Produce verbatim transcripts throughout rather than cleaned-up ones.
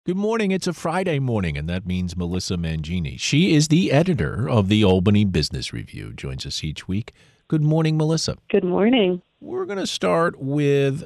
Good morning. It's a Friday morning, and that means Melissa Mangini. She is the editor of the Albany Business Review, joins us each week. Good morning, Melissa. Good morning. We're going to start with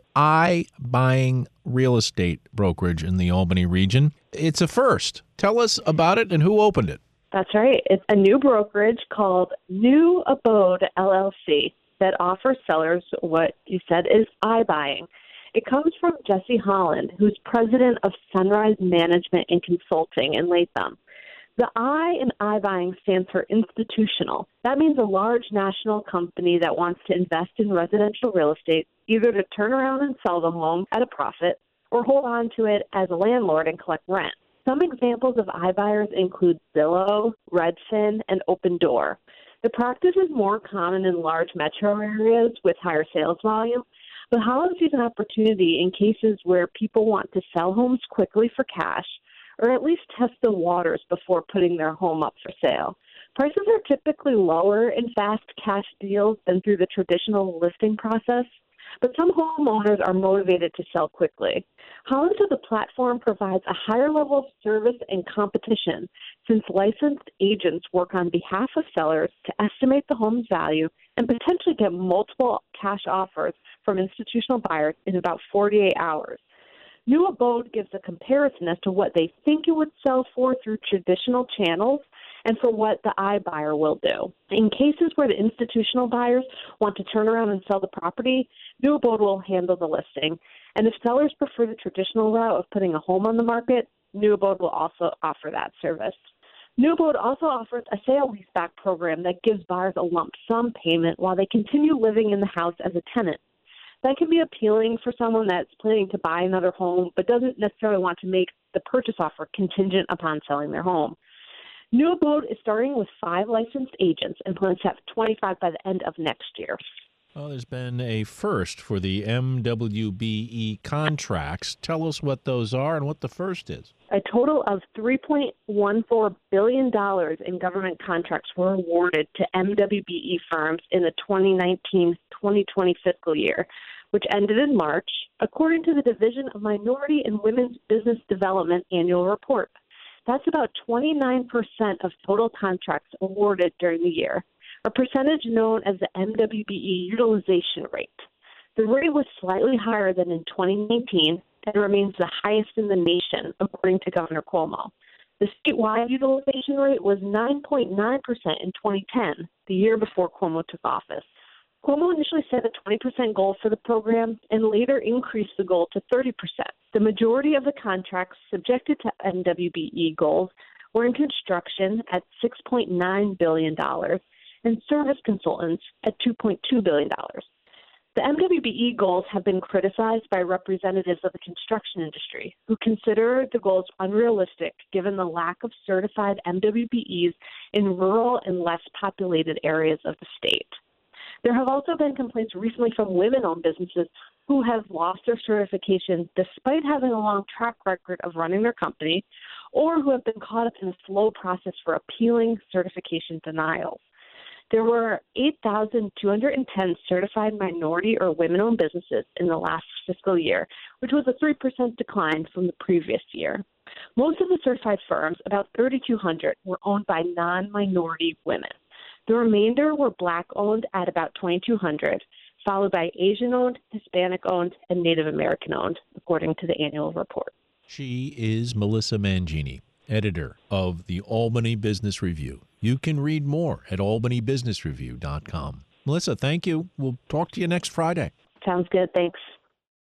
iBuying Real Estate Brokerage in the Albany region. It's a first. Tell us about it and who opened it. That's right. It's a new brokerage called New Abode L L C that offers sellers what you said is iBuying. It comes from Jesse Holland, who's president of Sunrise Management and Consulting in Latham. The I in iBuying stands for institutional. That means a large national company that wants to invest in residential real estate, either to turn around and sell the home at a profit or hold on to it as a landlord and collect rent. Some examples of iBuyers include Zillow, Redfin, and Opendoor. The practice is more common in large metro areas with higher sales volume, but Holland sees an opportunity in cases where people want to sell homes quickly for cash or at least test the waters before putting their home up for sale. Prices are typically lower in fast cash deals than through the traditional listing process, but some homeowners are motivated to sell quickly. Holland said the platform provides a higher level of service and competition since licensed agents work on behalf of sellers to estimate the home's value and potentially get multiple cash offers from institutional buyers in about forty-eight hours. New Abode gives a comparison as to what they think it would sell for through traditional channels and for what the iBuyer will do. In cases where the institutional buyers want to turn around and sell the property, New Abode will handle the listing. And if sellers prefer the traditional route of putting a home on the market, New Abode will also offer that service. New Abode also offers a sale-leaseback program that gives buyers a lump sum payment while they continue living in the house as a tenant. That can be appealing for someone that's planning to buy another home but doesn't necessarily want to make the purchase offer contingent upon selling their home. New Abode is starting with five licensed agents and plans to have twenty-five by the end of next year. Well, there's been a first for the M W B E contracts. Tell us what those are and what the first is. A total of three point one four billion dollars in government contracts were awarded to M W B E firms in the twenty nineteen twenty twenty fiscal year, which ended in March, according to the Division of Minority and Women's Business Development annual report. That's about twenty-nine percent of total contracts awarded during the year, a percentage known as the M W B E utilization rate. The rate was slightly higher than in twenty nineteen and remains the highest in the nation, according to Governor Cuomo. The statewide utilization rate was nine point nine percent in twenty ten, the year before Cuomo took office. Cuomo initially set a twenty percent goal for the program and later increased the goal to thirty percent. The majority of the contracts subjected to M W B E goals were in construction at six point nine billion dollars and service consultants at two point two billion dollars. The M W B E goals have been criticized by representatives of the construction industry, who consider the goals unrealistic given the lack of certified M W B Es in rural and less populated areas of the state. There have also been complaints recently from women-owned businesses who have lost their certification despite having a long track record of running their company, or who have been caught up in a slow process for appealing certification denials. There were eight thousand two hundred ten certified minority or women-owned businesses in the last fiscal year, which was a three percent decline from the previous year. Most of the certified firms, about three thousand two hundred, were owned by non-minority women. The remainder were Black-owned at about twenty-two hundred, followed by Asian-owned, Hispanic-owned, and Native American-owned, according to the annual report. She is Melissa Mangini, editor of the Albany Business Review. You can read more at albany business review dot com. Melissa, thank you. We'll talk to you next Friday. Sounds good. Thanks.